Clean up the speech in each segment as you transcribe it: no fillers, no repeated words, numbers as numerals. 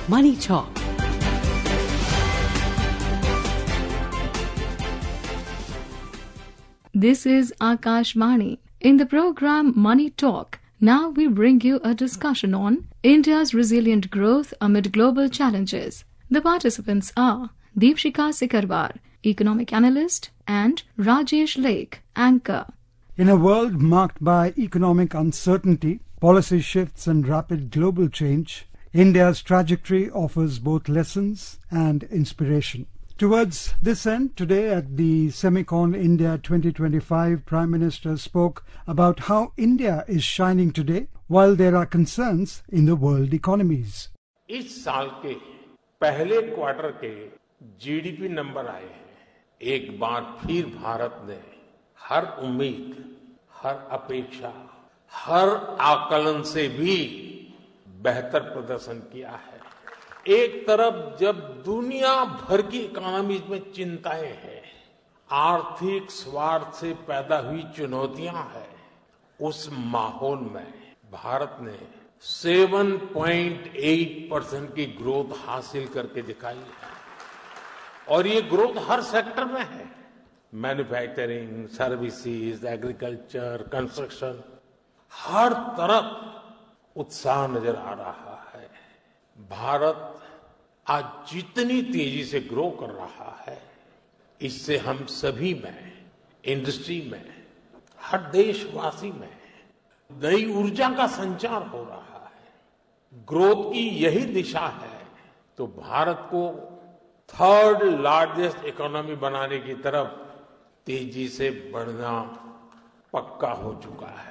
Money Talk. This is Akashvani. In the program Money Talk, now we bring you a discussion on India's resilient growth amid global challenges. The participants are Deepshika Sikarwar, economic analyst, and Rajesh Lake, anchor. In a world marked by economic uncertainty, policy shifts and rapid global change, India's trajectory offers both lessons and inspiration. Towards this end, today at the Semicon India 2025, Prime Minister spoke about how India is shining today while there are concerns in the world economies. इस साल के पहले quarter के GDP number आए हैं। एक बार फिर भारत ने हर उम्मीद, हर अपेक्षा, हर आकलन से भी बेहतर प्रदर्शन किया है। एक तरफ जब दुनिया भर की इकोनॉमीज में चिंताएं हैं, आर्थिक स्वार्थ से पैदा हुई चुनौतियां हैं, उस माहौल में भारत ने 7.8% की ग्रोथ हासिल करके दिखाई है। और ये ग्रोथ हर सेक्टर में है। मैन्युफैक्चरिंग, सर्विसेज, एग्रीकल्चर, कंस्ट्रक्शन, हर तरफ उत्साह नजर आ रहा है। भारत आज जितनी तेजी से ग्रो कर रहा है, इससे हम सभी में, इंडस्ट्री में, हर देशवासी में नई ऊर्जा का संचार हो रहा है। ग्रोथ की यही दिशा है तो भारत को थर्ड लार्जेस्ट इकोनॉमी बनाने की तरफ तेजी से बढ़ना पक्का हो चुका है।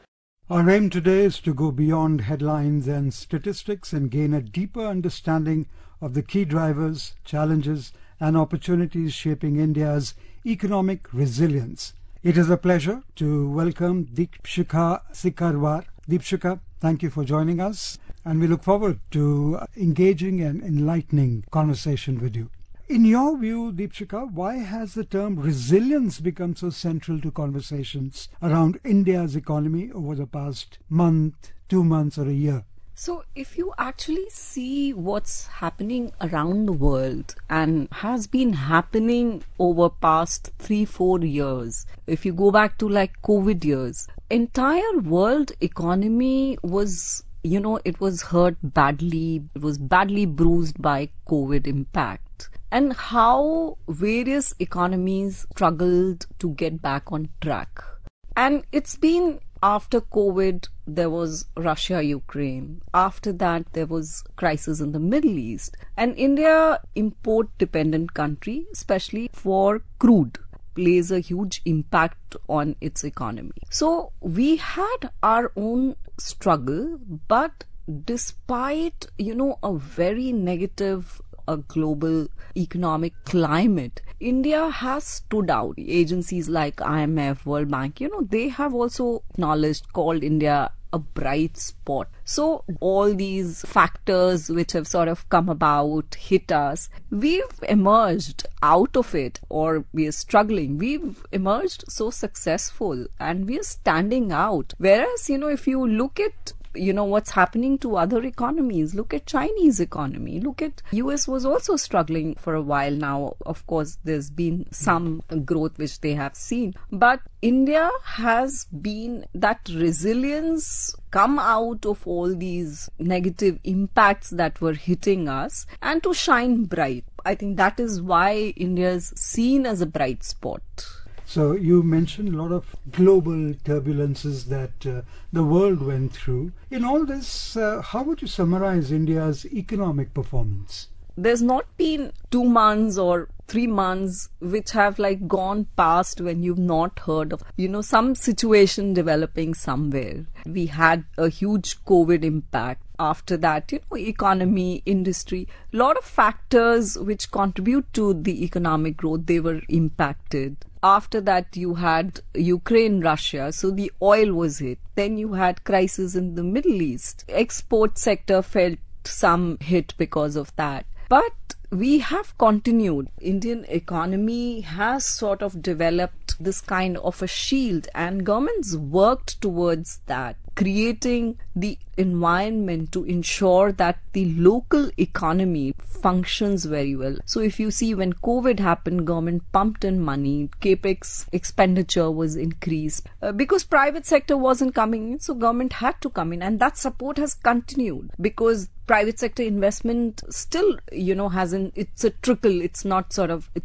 Our aim today is to go beyond headlines and statistics and gain a deeper understanding of the key drivers, challenges and opportunities shaping India's economic resilience. It is a pleasure to welcome Deepshika Sikarwar. Deepshika, thank you for joining us, and we look forward to engaging and enlightening conversation with you. In your view, Deepshika, why has the term resilience become so central to conversations around India's economy over the past month, 2 months or a year? So if you actually see what's happening around the world and has been happening over past 3-4 years, if you go back to like COVID years, entire world economy was, it was hurt badly, it was badly bruised by COVID impact. And how various economies struggled to get back on track. And it's been after COVID, there was Russia-Ukraine. After that, there was crisis in the Middle East. And India, import-dependent country, especially for crude, plays a huge impact on its economy. So we had our own struggle, but despite, a very negative a global economic climate, India has stood out. Agencies like IMF, World Bank, they have also acknowledged, called India a bright spot. So all these factors which have sort of come about, hit us, we've emerged out of it, or we are struggling. We've emerged so successful and we are standing out. Whereas, if you look at what's happening to other economies. Look at Chinese economy. Look at US was also struggling for a while now. Of course, there's been some growth which they have seen. But India has been that resilience come out of all these negative impacts that were hitting us and to shine bright. I think that is why India is seen as a bright spot. So you mentioned a lot of global turbulences that the world went through. In all this, how would you summarize India's economic performance? There's not been 2 months or 3 months which have gone past when you've not heard of, some situation developing somewhere. We had a huge COVID impact. After that, economy, industry, a lot of factors which contribute to the economic growth, they were impacted. After that, you had Ukraine, Russia, so the oil was hit. Then you had crisis in the Middle East. Export sector felt some hit because of that. But we have continued. Indian economy has sort of developed this kind of a shield, and governments worked towards that. creating the environment to ensure that the local economy functions very well. So if you see, when COVID happened, government pumped in money, capex expenditure was increased because private sector wasn't coming in, so government had to come in, and that support has continued because private sector investment still, it's a trickle, it's not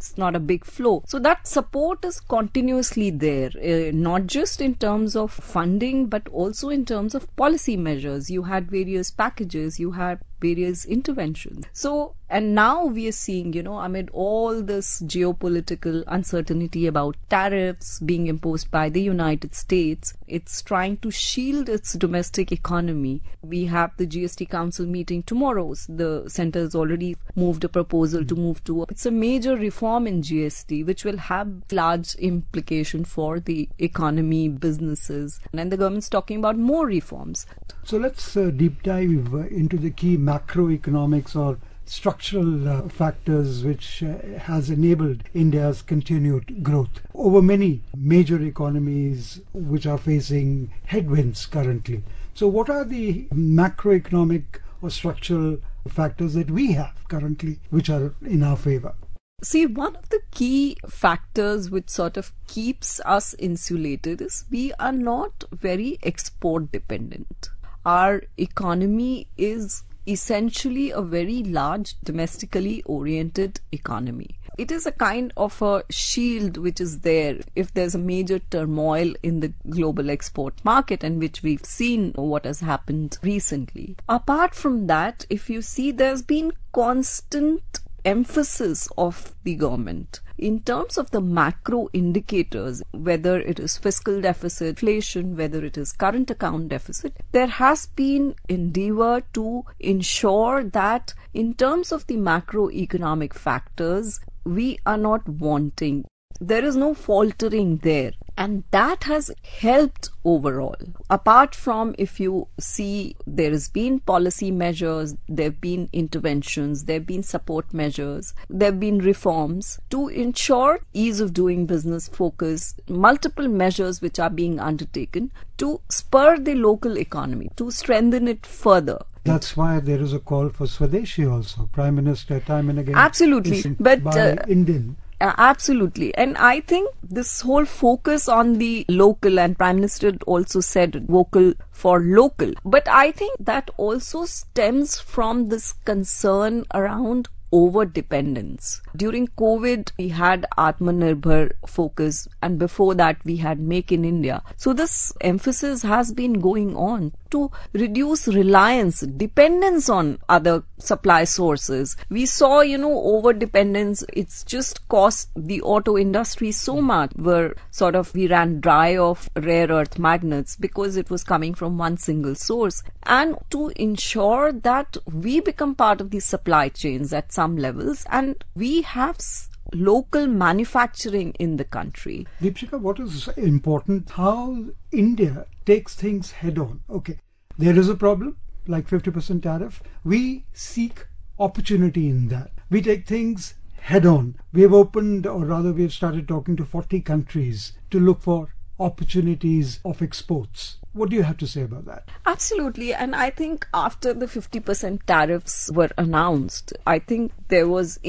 a big flow. So that support is continuously there, not just in terms of funding, but also in terms of policy measures. You had various packages, you had various interventions. So, and now we are seeing, amid all this geopolitical uncertainty about tariffs being imposed by the United States, it's trying to shield its domestic economy. We have the GST Council meeting tomorrow. The centre has already moved a proposal to move to it's a major reform in GST, which will have large implication for the economy, businesses, and the government's talking about more reforms. So let's deep dive into the key macroeconomics or structural factors which has enabled India's continued growth over many major economies which are facing headwinds currently. So what are the macroeconomic or structural factors that we have currently which are in our favor? See, one of the key factors which sort of keeps us insulated is we are not very export dependent. Our economy is essentially a very large domestically oriented economy. It is a kind of a shield which is there if there's a major turmoil in the global export market, and which we've seen what has happened recently. Apart from that, if you see, there's been constant emphasis of the government in terms of the macro indicators, whether it is fiscal deficit, inflation, whether it is current account deficit. There has been endeavor to ensure that in terms of the macroeconomic factors, we are not wanting. There is no faltering there. And that has helped overall. Apart from, if you see, there has been policy measures, there have been interventions, there have been support measures, there have been reforms to ensure ease of doing business, focus, multiple measures which are being undertaken to spur the local economy, to strengthen it further. That's why there is a call for Swadeshi also. Prime Minister time and again. Absolutely. But by Indian. Absolutely. And I think this whole focus on the local, and Prime Minister also said vocal for local. But I think that also stems from this concern around over-dependence. During COVID, we had Atmanirbhar focus, and before that we had Make in India. So this emphasis has been going on to reduce reliance, dependence on other supply sources. We saw, over-dependence, it's just cost the auto industry so much, where we ran dry of rare earth magnets because it was coming from one single source. And to ensure that we become part of the supply chains at some levels, and we have local manufacturing in the country. Deepshika, what is important, how India takes things head on. Okay, there is a problem, like 50% tariff. We seek opportunity in that. We take things head on. We have opened, or rather we have started talking to 40 countries to look for opportunities of exports. What do you have to say about that? Absolutely. And I think after the 50% tariffs were announced, I think there was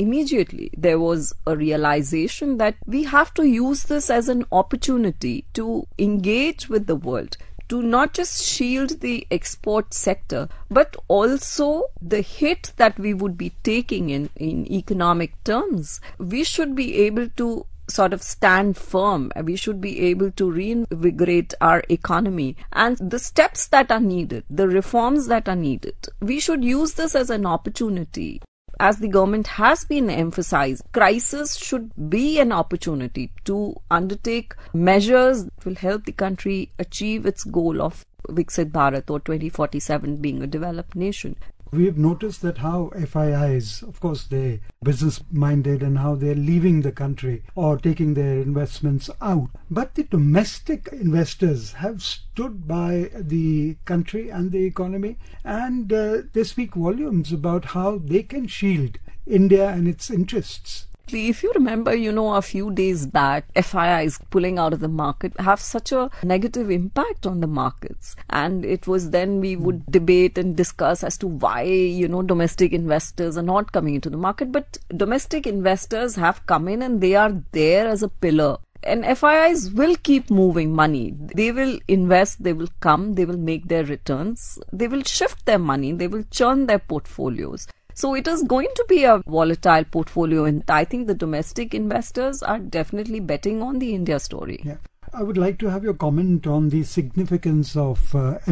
a realization that we have to use this as an opportunity to engage with the world, to not just shield the export sector, but also the hit that we would be taking in economic terms. We should be able to stand firm. We should be able to reinvigorate our economy, and the steps that are needed, the reforms that are needed. We should use this as an opportunity. As the government has been emphasized, crisis should be an opportunity to undertake measures that will help the country achieve its goal of Viksit Bharat, or 2047 being a developed nation. We have noticed that how FIIs, of course, they're business-minded, and how they're leaving the country or taking their investments out. But the domestic investors have stood by the country and the economy, and they speak volumes about how they can shield India and its interests. If you remember, a few days back, FIIs pulling out of the market have such a negative impact on the markets. And it was then we would debate and discuss as to why, domestic investors are not coming into the market. But domestic investors have come in and they are there as a pillar. And FIIs will keep moving money. They will invest, they will come, they will make their returns, they will shift their money, they will churn their portfolios. So it is going to be a volatile portfolio, and I think the domestic investors are definitely betting on the India story. Yeah. I would like to have your comment on the significance of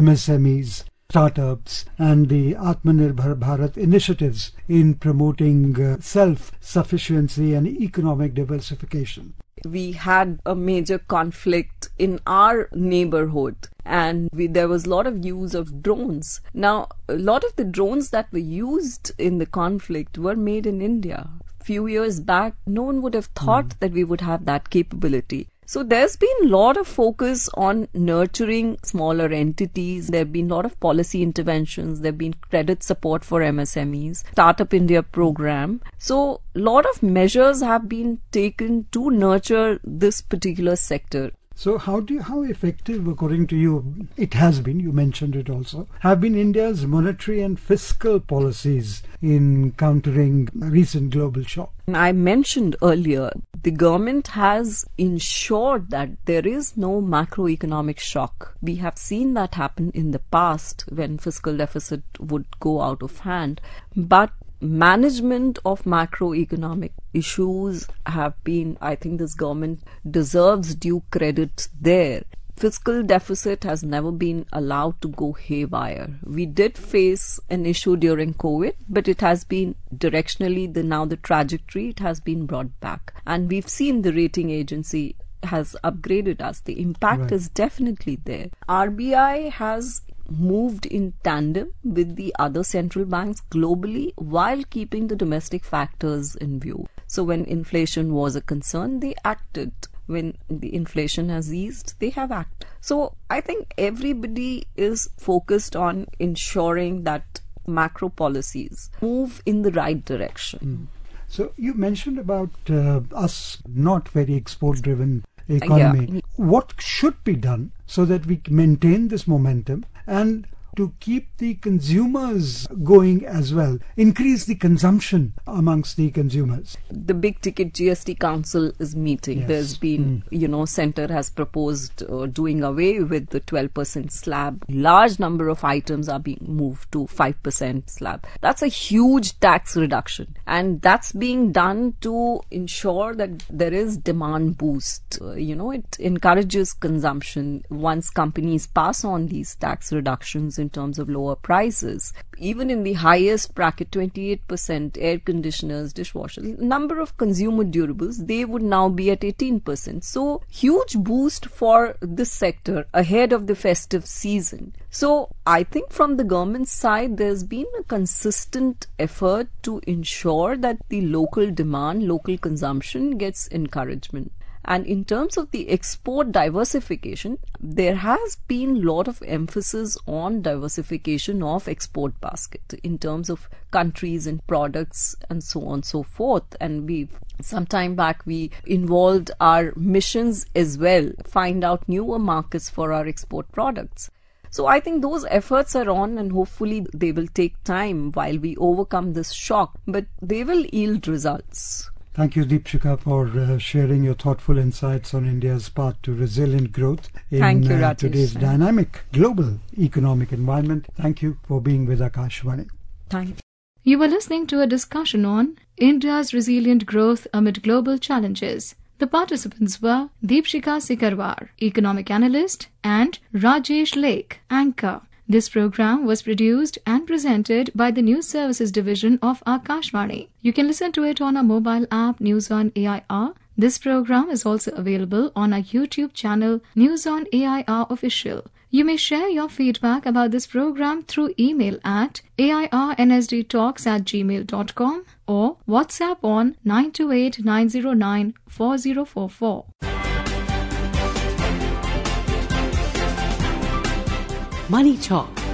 MSMEs, startups, and the Atmanirbhar Bharat initiatives in promoting self-sufficiency and economic diversification. We had a major conflict in our neighborhood, and there was a lot of use of drones. Now, a lot of the drones that were used in the conflict were made in India. Few years back, no one would have thought that we would have that capability. So there's been a lot of focus on nurturing smaller entities. There have been a lot of policy interventions. There have been credit support for MSMEs, Startup India program. So a lot of measures have been taken to nurture this particular sector. So how effective, according to you, it has been, you mentioned it also, have been India's monetary and fiscal policies in countering recent global shock? I mentioned earlier, the government has ensured that there is no macroeconomic shock. We have seen that happen in the past when fiscal deficit would go out of hand. But management of macroeconomic issues have been, I think this government deserves due credit there. Fiscal deficit has never been allowed to go haywire. We did face an issue during COVID, but it has been directionally, the trajectory, it has been brought back. And we've seen the rating agency has upgraded us. The impact is definitely there. RBI has moved in tandem with the other central banks globally while keeping the domestic factors in view. So when inflation was a concern, they acted. When the inflation has eased, they have acted. So I think everybody is focused on ensuring that macro policies move in the right direction. So you mentioned about us not very export-driven economy. Yeah. What should be done so that we maintain this momentum and to keep the consumers going as well, increase the consumption amongst the consumers? The big ticket GST Council is meeting. Yes. There's been, Centre has proposed doing away with the 12% slab. Large number of items are being moved to 5% slab. That's a huge tax reduction. And that's being done to ensure that there is demand boost. It encourages consumption once companies pass on these tax reductions in terms of lower prices. Even in the highest bracket, 28%, air conditioners, dishwashers, number of consumer durables, they would now be at 18%. So huge boost for this sector ahead of the festive season. So I think from the government side, there's been a consistent effort to ensure that the local demand, local consumption gets encouragement. And in terms of the export diversification, there has been a lot of emphasis on diversification of export basket in terms of countries and products and so on and so forth. And some time back, we involved our missions as well, find out newer markets for our export products. So I think those efforts are on, and hopefully they will take time while we overcome this shock, but they will yield results. Thank you, Deepshika, for sharing your thoughtful insights on India's path to resilient growth in today's dynamic global economic environment. Thank you for being with Akashvani. Thank you. You were listening to a discussion on India's resilient growth amid global challenges. The participants were Deepshika Sikarwar, economic analyst, and Rajesh Lake, anchor. This program was produced and presented by the News Services Division of Akashvani. You can listen to it on our mobile app News on AIR. This program is also available on our YouTube channel News on AIR Official. You may share your feedback about this program through email at airnsdtalks@gmail.com or WhatsApp on 928-909-4044. Money Talk.